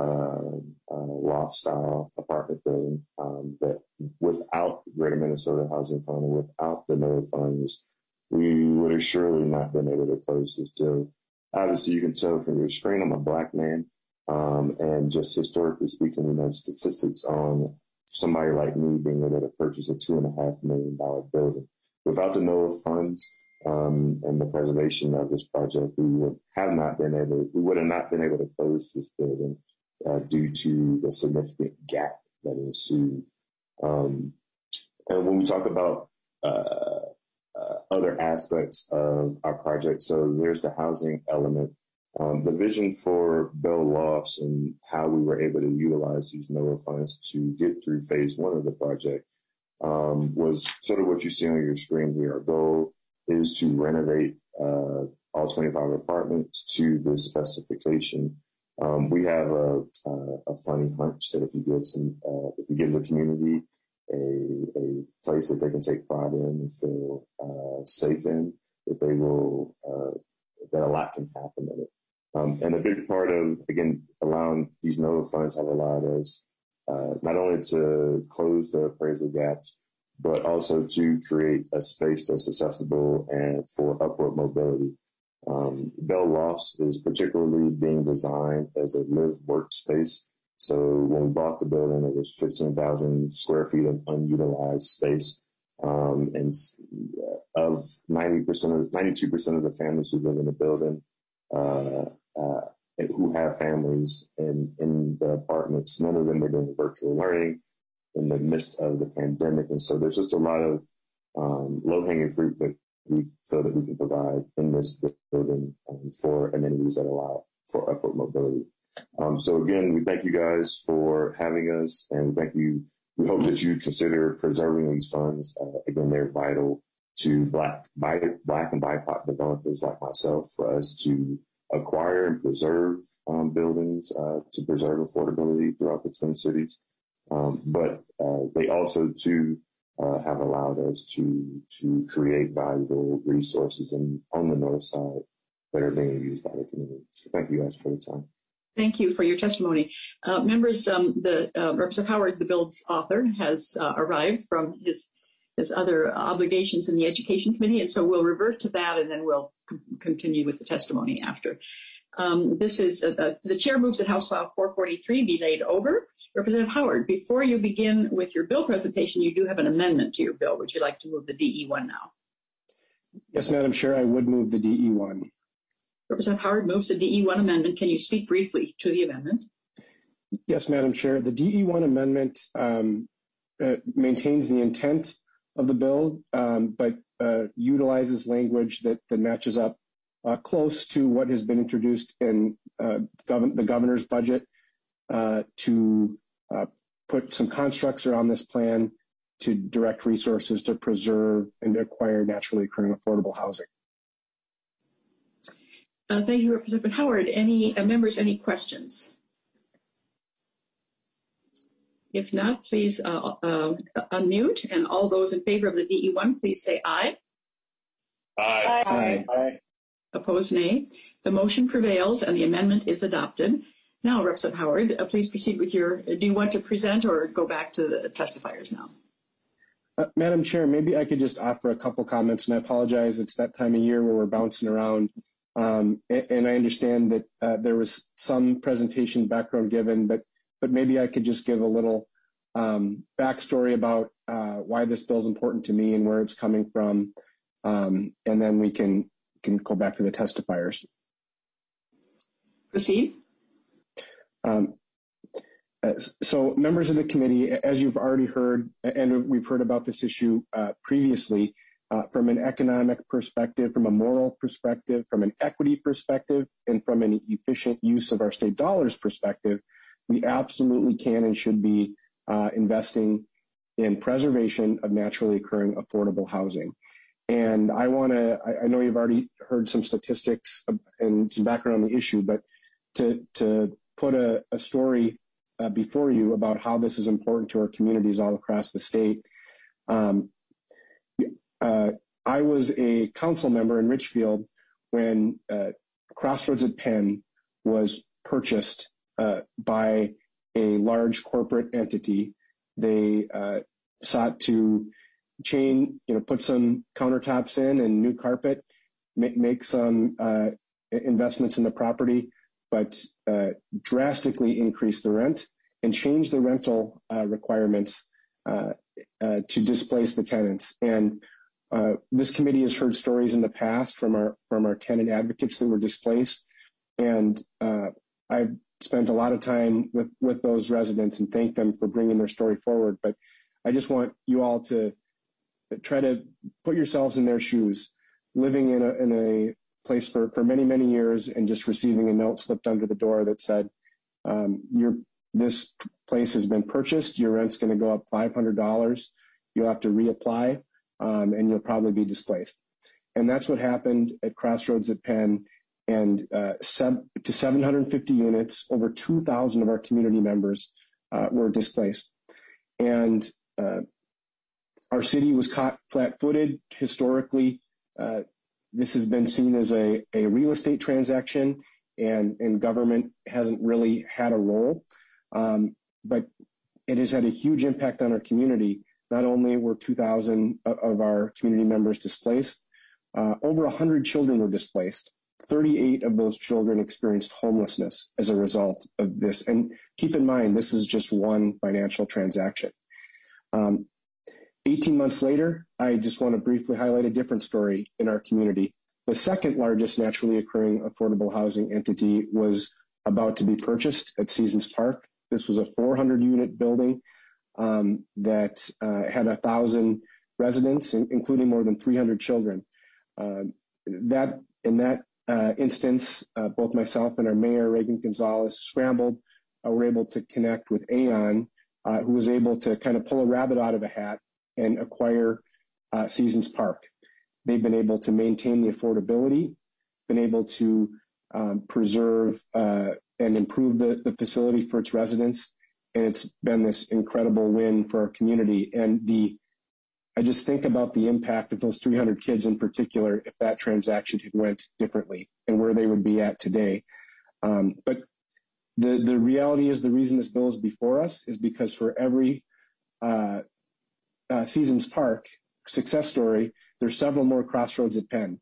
loft-style apartment building that without Greater Minnesota Housing Fund and without the NOAA funds, we would have surely not been able to close this deal. Obviously, you can tell from your screen, I'm a Black man, and just historically speaking, we know statistics on somebody like me being able to purchase a $2.5 million building. Without the NOAA funds and the preservation of this project, we would have not been able to close this building due to the significant gap that ensued. And when we talk about other aspects of our project, so there's the housing element. The vision for Bell Lofts and how we were able to utilize these NOAA funds to get through phase one of the project was sort of what you see on your screen here. Our goal is to renovate all 25 apartments to this specification. We have a funny hunch that if you give the community a place that they can take pride in and feel safe in, that a lot can happen in it. And a big part of, again, allowing these NOAA funds have allowed us not only to close the appraisal gaps, but also to create a space that's accessible and for upward mobility. Bell Lofts is particularly being designed as a live workspace. So when we bought the building, it was 15,000 square feet of unutilized space. And of 92% of the families who live in the building, who have families in the apartments, none of them are doing virtual learning in the midst of the pandemic. And so there's just a lot of low-hanging fruit that we feel that we can provide in this building for amenities that allow for upward mobility. So again, we thank you guys for having us, and we hope that you consider preserving these funds. Again, they're vital to Black and BIPOC developers like myself for us to acquire and preserve buildings, to preserve affordability throughout the Twin Cities. But they also, too, have allowed us to create valuable resources on the north side that are being used by the community. So thank you guys for the time. Thank you for your testimony. Members, Representative Howard, the bill's author, has arrived from his has other obligations in the Education Committee, and so we'll revert to that, and then we'll continue with the testimony after. This is the chair moves that House File 443 be laid over. Representative Howard, before you begin with your bill presentation, you do have an amendment to your bill. Would you like to move the DE1 now? Yes, Madam Chair, I would move the DE1. Representative Howard moves the DE1 amendment. Can you speak briefly to the amendment? Yes, Madam Chair. The DE1 amendment maintains the intent of the bill, but utilizes language that matches up close to what has been introduced in the governor's budget to put some constructs around this plan to direct resources to preserve and acquire naturally occurring affordable housing. Thank you, Representative Howard. Any members, any questions? If not, please unmute, and all those in favor of the DE1, please say aye. Aye. Aye. Aye. Opposed, nay. The motion prevails and the amendment is adopted. Now, Representative Howard, please proceed with your, do you want to present or go back to the testifiers now? Madam Chair, maybe I could just offer a couple comments, and I apologize, it's that time of year where we're bouncing around. And I understand that there was some presentation background given, but maybe I could just give a little backstory about why this bill is important to me and where it's coming from, and then we can go back to the testifiers. Proceed. So members of the committee, as you've already heard, and we've heard about this issue previously, from an economic perspective, from a moral perspective, from an equity perspective, and from an efficient use of our state dollars perspective, we absolutely can and should be investing in preservation of naturally occurring affordable housing. And I know you've already heard some statistics and some background on the issue, but to put a story before you about how this is important to our communities all across the state. I was a council member in Richfield when Crossroads at Penn was purchased by a large corporate entity. They sought to put some countertops in and new carpet, make some investments in the property, but drastically increase the rent and change the rental requirements to displace the tenants. And this committee has heard stories in the past from our tenant advocates that were displaced, and I've spent a lot of time with those residents and thank them for bringing their story forward. But I just want you all to try to put yourselves in their shoes, living in a place for many, many years and just receiving a note slipped under the door that said, this place has been purchased, your rent's going to go up $500, you'll have to reapply, and you'll probably be displaced. And that's what happened at Crossroads at Penn, and to 750 units, over 2,000 of our community members were displaced. And our city was caught flat-footed. Historically, this has been seen as a real estate transaction, and government hasn't really had a role. But it has had a huge impact on our community. Not only were 2,000 of our community members displaced, over 100 children were displaced. 38 of those children experienced homelessness as a result of this. And keep in mind, this is just one financial transaction. 18 months later, I just want to briefly highlight a different story in our community. The second largest naturally occurring affordable housing entity was about to be purchased at Seasons Park. This was a 400-unit building that had 1,000 residents, including more than 300 children. In that instance, both myself and our mayor, Reagan Gonzalez, scrambled. Were able to connect with Aon, who was able to kind of pull a rabbit out of a hat and acquire Seasons Park. They've been able to maintain the affordability, been able to preserve and improve the facility for its residents, and it's been this incredible win for our community. And I just think about the impact of those 300 kids in particular if that transaction had went differently and where they would be at today. But the reality is the reason this bill is before us is because for every Seasons Park, success story, there's several more Crossroads at Penn.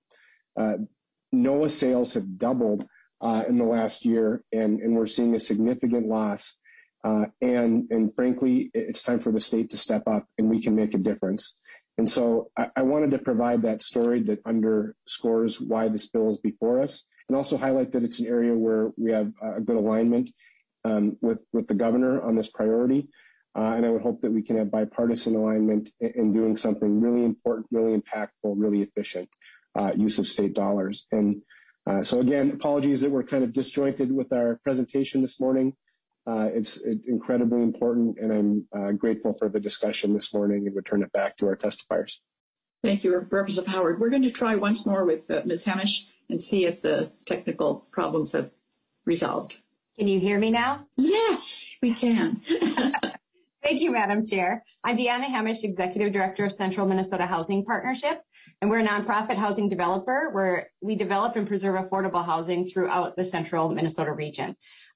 NOAA sales have doubled in the last year, and we're seeing a significant loss. And frankly, it's time for the state to step up, and we can make a difference. And so I wanted to provide that story that underscores why this bill is before us, and also highlight that it's an area where we have a good alignment with the governor on this priority. And I would hope that we can have bipartisan alignment in doing something really important, really impactful, really efficient use of state dollars. And so again, apologies that we're kind of disjointed with our presentation this morning. It's incredibly important, and I'm grateful for the discussion this morning, and return it back to our testifiers. Thank you, Representative Howard. We're going to try once more with Ms. Hamish and see if the technical problems have resolved. Can you hear me now? Yes, we can. Thank you, Madam Chair. I'm Deanna Hamish, Executive Director of Central Minnesota Housing Partnership, and we're a nonprofit housing developer where we develop and preserve affordable housing throughout the central Minnesota region.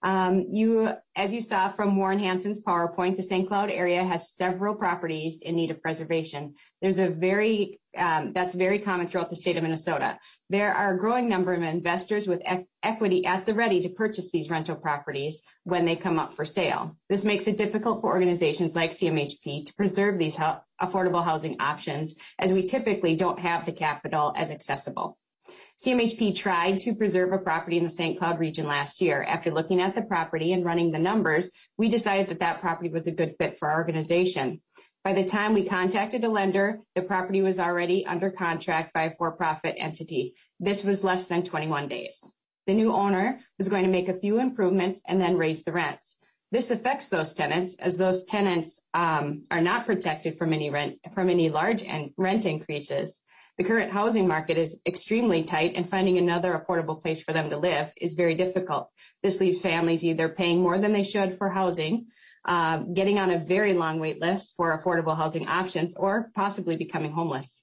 As you saw from Warren Hansen's PowerPoint, the St. Cloud area has several properties in need of preservation. That's very common throughout the state of Minnesota. There are a growing number of investors with equity at the ready to purchase these rental properties when they come up for sale. This makes it difficult for organizations like CMHP to preserve these affordable housing options, as we typically don't have the capital as accessible. CMHP tried to preserve a property in the St. Cloud region last year. After looking at the property and running the numbers, we decided that property was a good fit for our organization. By the time we contacted a lender, the property was already under contract by a for-profit entity. This was less than 21 days. The new owner was going to make a few improvements and then raise the rents. This affects those tenants, as those tenants are not protected from any large rent increases. The current housing market is extremely tight, and finding another affordable place for them to live is very difficult. This leaves families either paying more than they should for housing, getting on a very long wait list for affordable housing options, or possibly becoming homeless.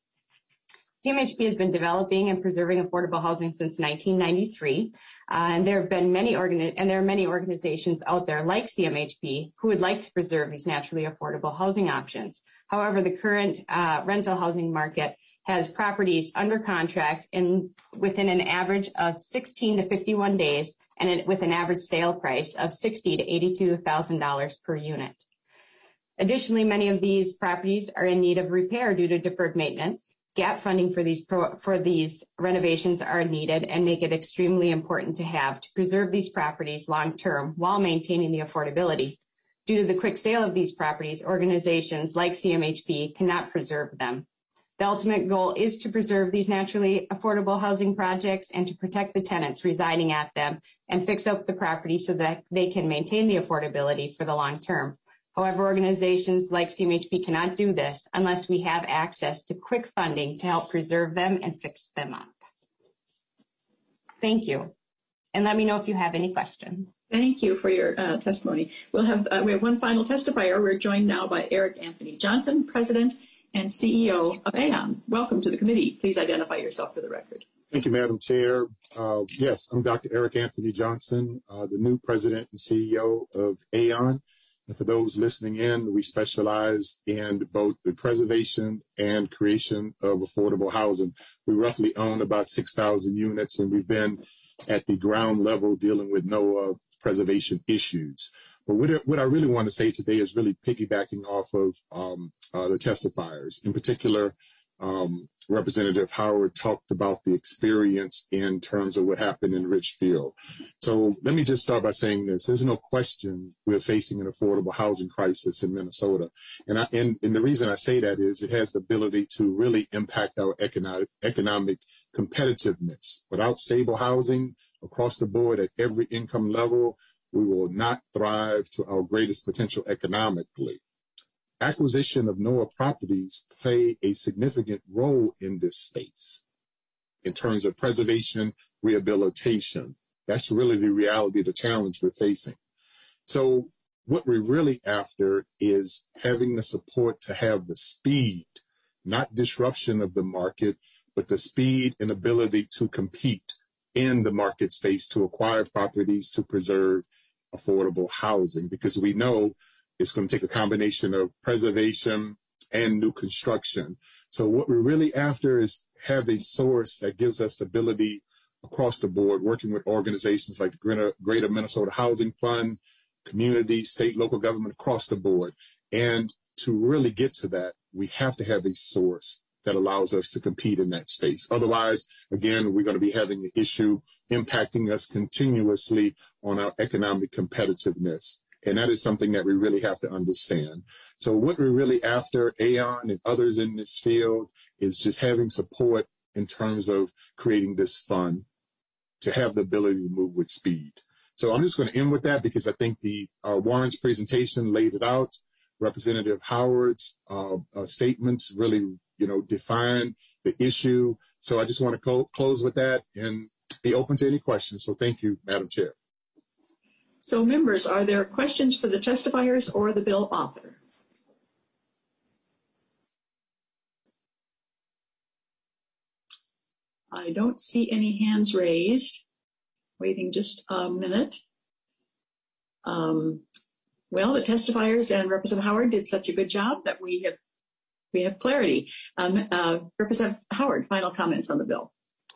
CMHP has been developing and preserving affordable housing since 1993, and there are many organizations out there like CMHP who would like to preserve these naturally affordable housing options. However, the current rental housing market has properties under contract within an average of 16 to 51 days, and with an average sale price of $60,000 to $82,000 per unit. Additionally, many of these properties are in need of repair due to deferred maintenance. Gap funding for these renovations are needed, and make it extremely important to preserve these properties long term while maintaining the affordability. Due to the quick sale of these properties, organizations like CMHP cannot preserve them. The ultimate goal is to preserve these naturally affordable housing projects and to protect the tenants residing at them and fix up the property so that they can maintain the affordability for the long term. However, organizations like CMHP cannot do this unless we have access to quick funding to help preserve them and fix them up. Thank you. And let me know if you have any questions. Thank you for your testimony. We have one final testifier. We're joined now by Eric Anthony Johnson, President and CEO of AON. Welcome to the committee. Please identify yourself for the record. Thank you, Madam Chair. Yes, I'm Dr. Eric Anthony Johnson, the new President and CEO of AON. And for those listening in, we specialize in both the preservation and creation of affordable housing. We roughly own about 6,000 units, and we've been at the ground level dealing with NOAA preservation issues. But what I really want to say today is really piggybacking off of the testifiers. In particular, Representative Howard talked about the experience in terms of what happened in Richfield. So let me just start by saying this. There's no question we're facing an affordable housing crisis in Minnesota. And the reason I say that is it has the ability to really impact our economic competitiveness. Without stable housing across the board at every income level, we will not thrive to our greatest potential economically. Acquisition of NOAA properties play a significant role in this space in terms of preservation, rehabilitation. That's really the reality, the challenge we're facing. So what we're really after is having the support to have the speed, not disruption of the market, but the speed and ability to compete in the market space to acquire properties to preserve affordable housing, because we know it's going to take a combination of preservation and new construction So what we're really after is have a source that gives us stability across the board, working with organizations like the Greater Minnesota Housing Fund, community, state, local government across the board. And to really get to that, we have to have a source that allows us to compete in that space. Otherwise, again, we're going to be having an issue impacting us continuously on our economic competitiveness. And that is something that we really have to understand. So what we're really after, Aon and others in this field, is just having support in terms of creating this fund to have the ability to move with speed. So I'm just going to end with that because I think Warren's presentation laid it out. Representative Howard's statements really, define the issue. So I just want to close with that and be open to any questions. So thank you, Madam Chair. So members, are there questions for the testifiers or the bill author? I don't see any hands raised. Waiting just a minute. Well, the testifiers and Representative Howard did such a good job that we have clarity. Representative Howard, final comments on the bill.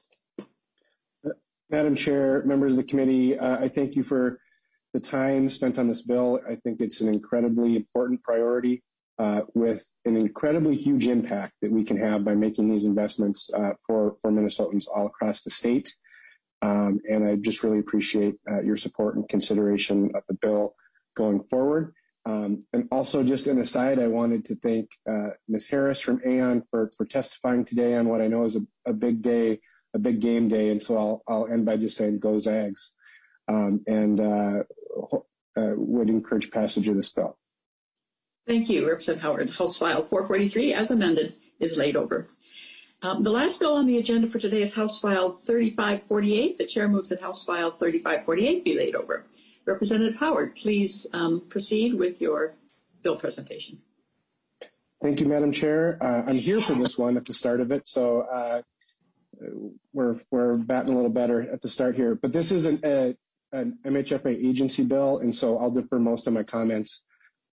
Madam Chair, members of the committee, I thank you for the time spent on this bill. I think it's an incredibly important priority with an incredibly huge impact that we can have by making these investments for Minnesotans all across the state. And I just really appreciate your support and consideration of the bill going forward. And also, just an aside, I wanted to thank Ms. Harris from Aon for testifying today on what I know is a big day, a big game day. And so I'll end by just saying, go Zags, and would encourage passage of this bill. Thank you, Representative Howard. House File 443, as amended, is laid over. The last bill on the agenda for today is House File 3548. The chair moves that House File 3548 be laid over. Representative Howard, please proceed with your bill presentation. Thank you, Madam Chair. I'm here for this one at the start of it, so we're batting a little better at the start here. But this is an MHFA agency bill, and so I'll defer most of my comments.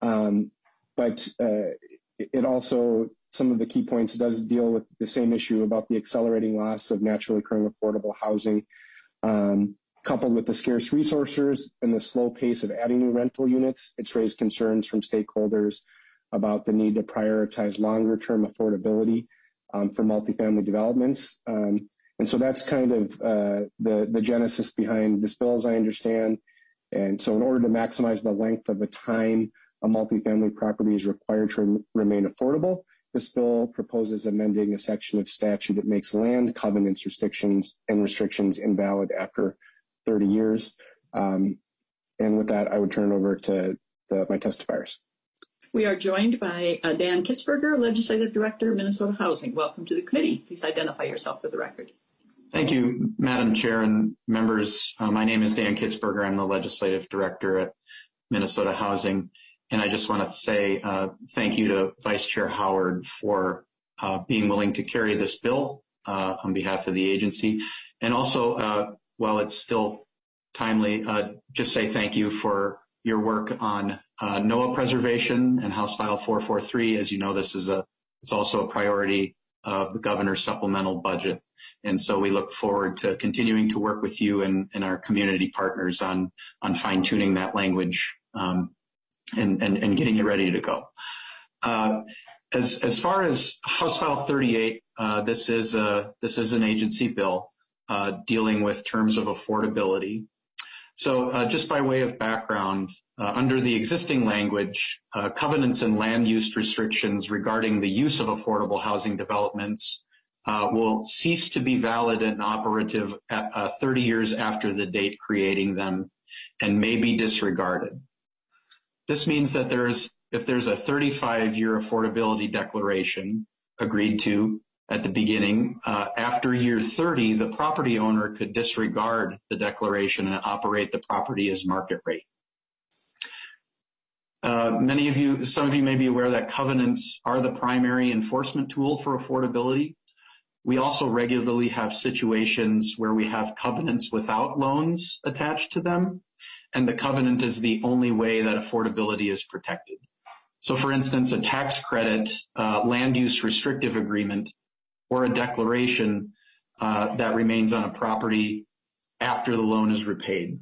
But it also, some of the key points, does deal with the same issue about the accelerating loss of naturally occurring affordable housing, coupled with the scarce resources and the slow pace of adding new rental units. It's raised concerns from stakeholders about the need to prioritize longer-term affordability for multifamily developments. And so that's kind of the genesis behind this bill, as I understand. And so in order to maximize the length of the time a multifamily property is required to remain affordable, this bill proposes amending a section of statute that makes land covenants, restrictions invalid after 30 years. And with that, I would turn it over to my testifiers. We are joined by Dan Kitzberger, Legislative Director, Minnesota Housing. Welcome to the committee. Please identify yourself for the record. Thank you, Madam Chair and members. My name is Dan Kitzberger. I'm the Legislative Director at Minnesota Housing. And I just want to say thank you to Vice Chair Howard for being willing to carry this bill on behalf of the agency. And also, while it's still timely, just say thank you for your work on NOAA preservation and House File 443. As you know, it's also a priority of the governor's supplemental budget. And so we look forward to continuing to work with you and our community partners on fine-tuning that language and getting it ready to go. As far as House File 38, this is an agency bill dealing with terms of affordability. So just by way of background, under the existing language, covenants and land use restrictions regarding the use of affordable housing developments will cease to be valid and operative at 30 years after the date creating them and may be disregarded. This means that if there's a 35-year affordability declaration agreed to at the beginning, after year 30, the property owner could disregard the declaration and operate the property as market rate. Some of you may be aware that covenants are the primary enforcement tool for affordability. We also regularly have situations where we have covenants without loans attached to them, and the covenant is the only way that affordability is protected. So for instance, a tax credit, land use restrictive agreement, or a declaration that remains on a property after the loan is repaid.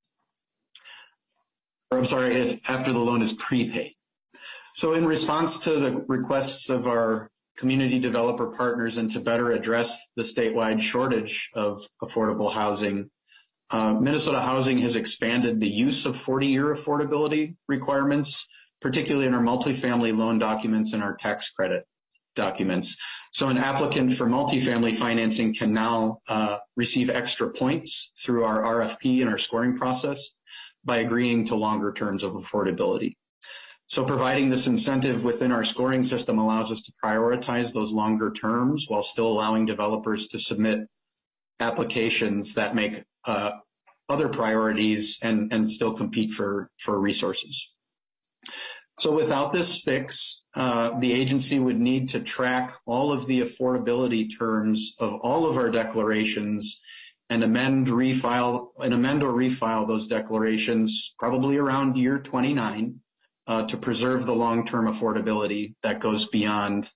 Or I'm sorry, after the loan is prepaid. So in response to the requests of our community developer partners and to better address the statewide shortage of affordable housing, Minnesota Housing has expanded the use of 40-year affordability requirements, particularly in our multifamily loan documents and our tax credit documents. So an applicant for multifamily financing can now receive extra points through our RFP and our scoring process by agreeing to longer terms of affordability. So providing this incentive within our scoring system allows us to prioritize those longer terms while still allowing developers to submit applications that make other priorities and still compete for resources. So without this fix, the agency would need to track all of the affordability terms of all of our declarations and amend or refile those declarations probably around year 29 to preserve the long-term affordability that goes beyond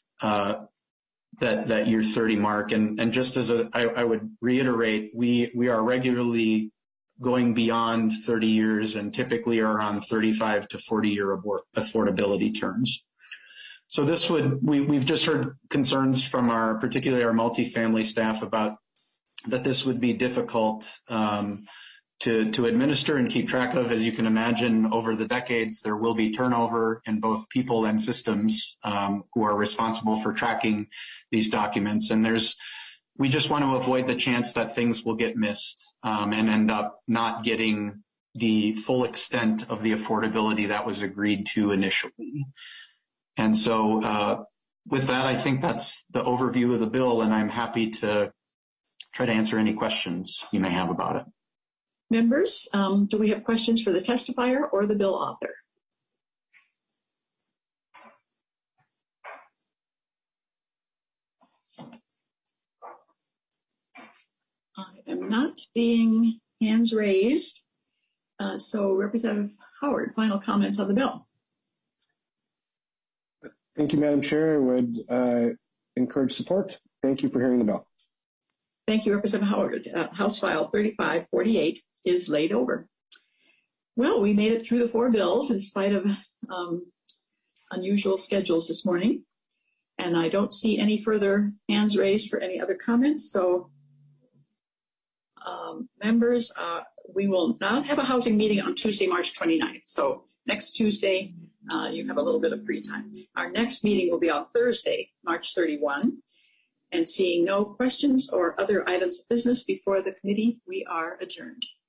that year 30 mark. And just as I would reiterate, we are regularly going beyond 30 years and typically are on 35 to 40-year affordability terms. So this we've just heard concerns from particularly our multifamily staff about that this would be difficult to administer and keep track of. As you can imagine, over the decades, there will be turnover in both people and systems who are responsible for tracking these documents. And we just want to avoid the chance that things will get missed and end up not getting the full extent of the affordability that was agreed to initially. And so with that, I think that's the overview of the bill, and I'm happy to try to answer any questions you may have about it. Members, do we have questions for the testifier or the bill author? I am not seeing hands raised. So Representative Howard, final comments on the bill. Thank you, Madam Chair. I would encourage support. Thank you for hearing the bill. Thank you, Representative Howard. House File 3548 is laid over. Well, we made it through the 4 bills in spite of unusual schedules this morning. And I don't see any further hands raised for any other comments. So members, we will not have a housing meeting on Tuesday, March 29th. So next Tuesday, you have a little bit of free time. Our next meeting will be on Thursday, March 31. And seeing no questions or other items of business before the committee, we are adjourned.